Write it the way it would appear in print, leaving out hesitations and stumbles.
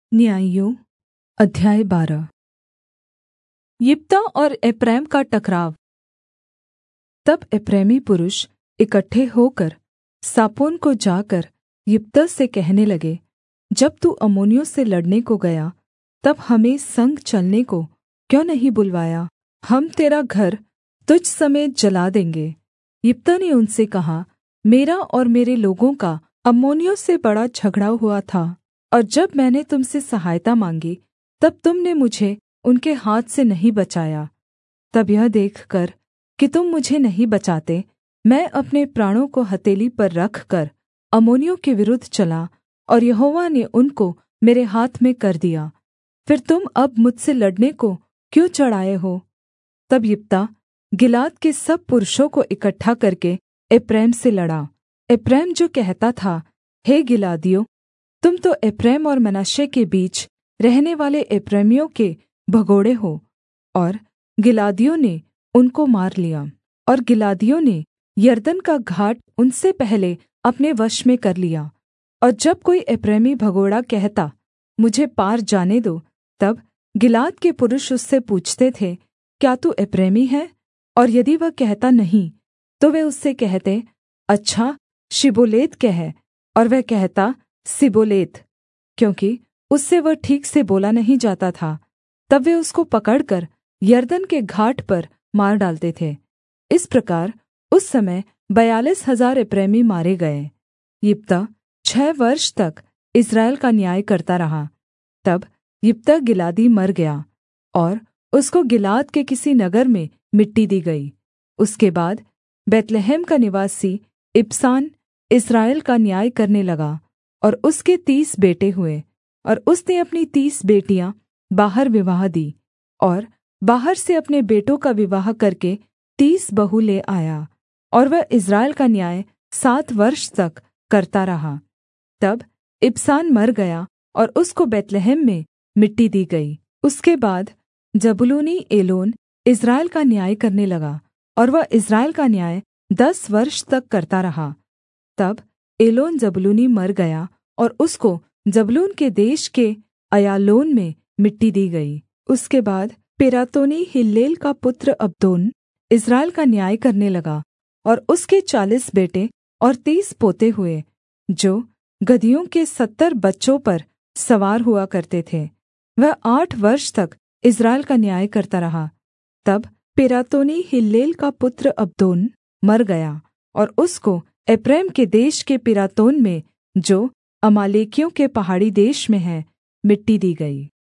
न्यायियों अध्याय 12। यिप्तह और एप्रैम का टकराव। तब एप्रैमी पुरुष इकट्ठे होकर सापोन को जाकर यिप्तह से कहने लगे, जब तू अम्मोनियों से लड़ने को गया तब हमें संग चलने को क्यों नहीं बुलवाया? हम तेरा घर तुझ समेत जला देंगे। यिप्तह ने उनसे कहा, मेरा और मेरे लोगों का अम्मोनियों से बड़ा झगड़ा हुआ था, और जब मैंने तुम से सहायता माँगी तब तुम ने मुझे उनके हाथ से नहीं बचाया। तब यह देखकर कि तुम मुझे नहीं बचाते, मैं अपने प्राणों को हथेली पर रखकर अम्मोनियों के विरुद्ध चला, और यहोवा ने उनको मेरे हाथ में कर दिया। फिर तुम अब मुझसे लड़ने को क्यों चढ़ आए हो? तब यिप्तह गिलाद के सब पुरुषों को इकट्ठा करके एप्रैम से लड़ा। एप्रैम जो कहता था, हे गिलादियों, तुम तो एप्रैम और मनश्शे के बीच रहनेवाले एप्रैमियों के भगोड़े हो। और गिलादियों ने उनको मार लिया, और गिलादियों ने यरदन का घाट उनसे पहले अपने वश में कर लिया। और जब कोई एप्रैमी भगोड़ा कहता, मुझे पार जाने दो, तब गिलाद के पुरुष उससे पूछते थे, क्या तू एप्रैमी है? और यदि वह कहता नहीं, तो वे उससे कहते, अच्छा शिब्बोलेत कह। और वह कहता, सिब्बोलेत, क्योंकि उससे वह ठीक से बोला नहीं जाता था। तब वे उसको पकड़कर यरदन के घाट पर मार डालते थे। इस प्रकार उस समय 42,000 एप्रैमी मारे गए। यिप्तह 6 वर्ष तक इस्राएल का न्याय करता रहा। तब यिप्तह गिलादी मर गया, और उसको गिलाद के किसी नगर में मिट्टी दी गई। उसके बाद बैतलहम का निवासी इबसान इस्राएल का न्याय करने लगा, और उसके 30 बेटे हुए। और उसने अपनी 30 बेटियाँ बाहर विवाह दी, और बाहर से अपने बेटों का विवाह करके 30 बहू ले आया। और वह इस्राएल का न्याय 7 वर्ष तक करता रहा। तब इबसान मर गया, और उसको बैतलहम में मिट्टी दी गई। उसके बाद जबूलूनी एलोन इस्राएल का न्याय करने लगा, और वह इस्राएल का न्याय 10 वर्ष तक करता रहा। तब एलोन जबूलूनी मर गया, और उसको जबूलून के देश के अय्यालोन में मिट्टी दी गई। उसके बाद पिरातोनी हिल्लेल का पुत्र अब्दोन इस्राएल का न्याय करने लगा, और उसके 40 बेटे और 30 पोते हुए, जो गदहियों के 70 बच्चों पर सवार हुआ करते थे। वह 8 वर्ष तक इस्राएल का न्याय करता रहा। तब पिरातोनी हिल्लेल का पुत्र अब्दोन मर गया, और उसको एप्रैम के देश के पिरातोन में, जो अमालेकियों के पहाड़ी देश में है, मिट्टी दी गई।